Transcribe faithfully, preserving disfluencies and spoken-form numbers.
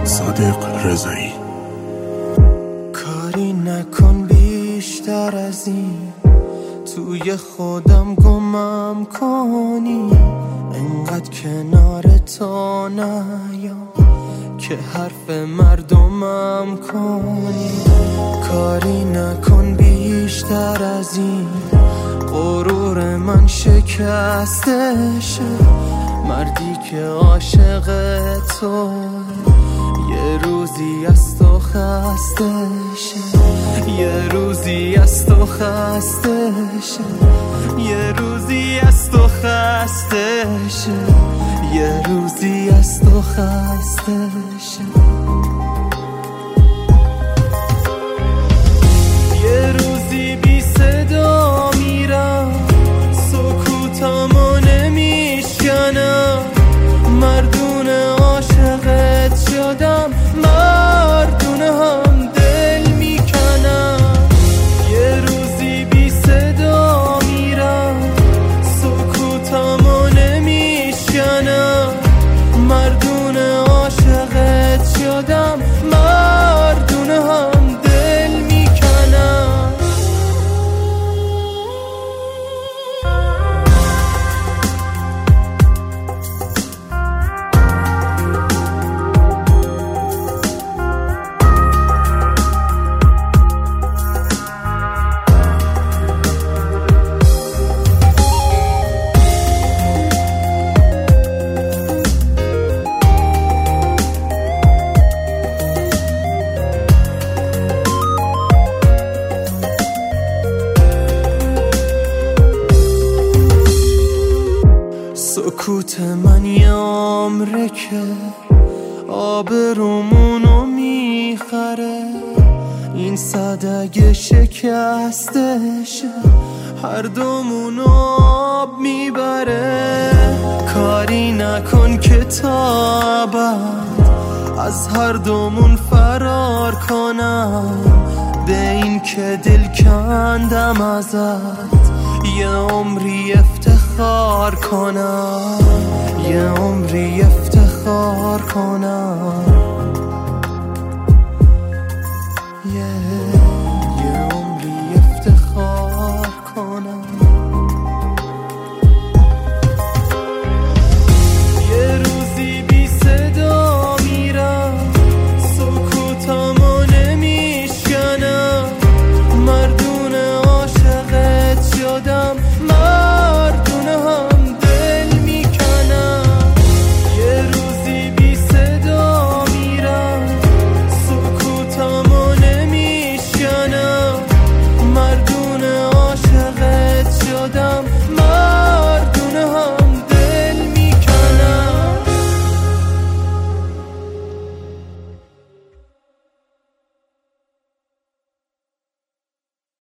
صادق رضایی. کاری نکن بیشتر از این، توی خودم گمم کنی، انقدر کنار تو نیام که حرف مردمم کنی. کاری نکن بیشتر از این، غرور من شکسته شه، مردی که عاشق تو یه روزی از تو خسته شه، یه روزی از تو خسته شه، یه روزی از تو خسته شه، یه روزی از تو خسته شه. یه روزی بی صدا میرم، سکوتمو نمیشکنم، مردون عاشقت شدم، مردونه هم دل میکنم. یه روزی بی صدا میرم، سکوتمو نمیشکنم، مردون عاشقت شدم، مردونه هم دل میکنم. سکوت من یه عمره که آبرومونو میخره، این صدق شکسته شه، هر دومونو آب میبره. کاری نکن که تا ابد از هر دومون فرار کنم، به این که دل کندم ازت یه عمری افتخار کنم، یه عمری افتخار کنم.